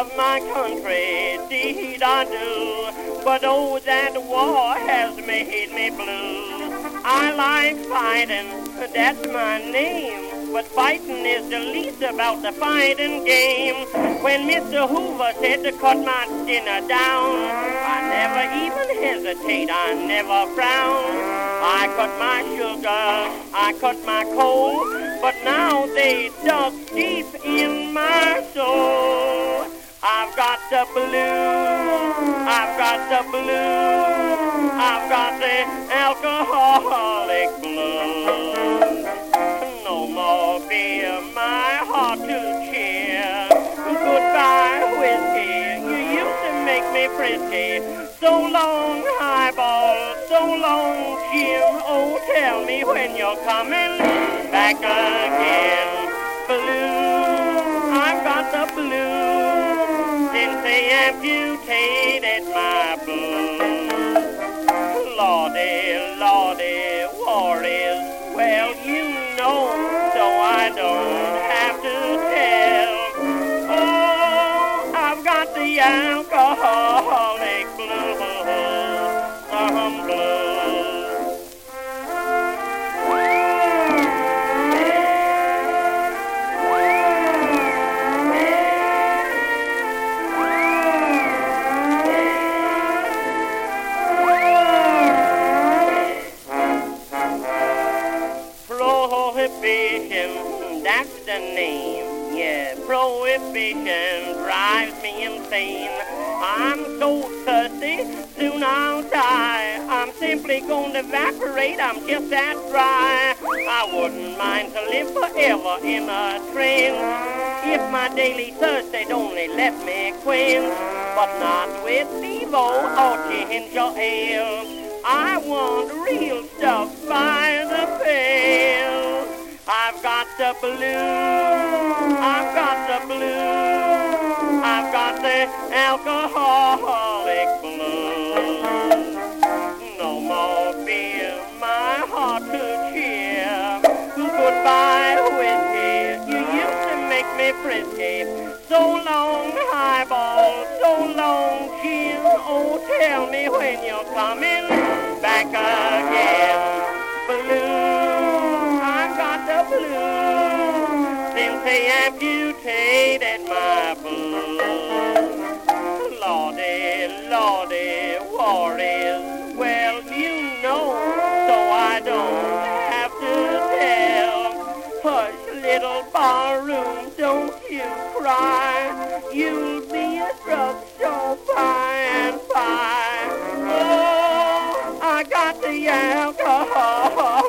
love my country, indeed I do. But oh, that war has made me blue. I like fighting, that's my name. But fighting is the least about the fighting game. When Mr. Hoover said to cut my dinner down, I never even hesitate, I never frown. I cut my sugar, I cut my coal, but now they dug deep in my soul. I've got the blues, I've got the blues, I've got the alcoholic blues. No more beer, my heart to cheer. Goodbye, whiskey, you used to make me frisky. So long, highball, so long, Jim. Oh, tell me when you're coming back again. Blues, I've got the blues since they amputated my blues. Lordy, Lordy, war is, well, you know, so I don't have to tell. Oh, I've got the alcoholic blues, blues. Prohibition, that's the name. Yeah, prohibition drives me insane. I'm so thirsty, soon I'll die. I'm simply gonna evaporate, I'm just that dry. I wouldn't mind to live forever in a train if my daily thirst they'd only let me quench. But not with Bevo or ginger ale. I want real stuff by the pail. I've got the blues, I've got the blues, I've got the alcoholic blues. No more beer, my heart to cheer. Goodbye, whiskey, you used to make me frisky. So long, highball, so long, gin. Oh, tell me when you're coming back again. Blues, I've got the blues since they amputated my blues. Lordy, Lordy, war is, well, you know, so I don't have to tell. Hush, little barroom, don't you cry. You'll be a drugstore by and by. Oh, I got the alcohol.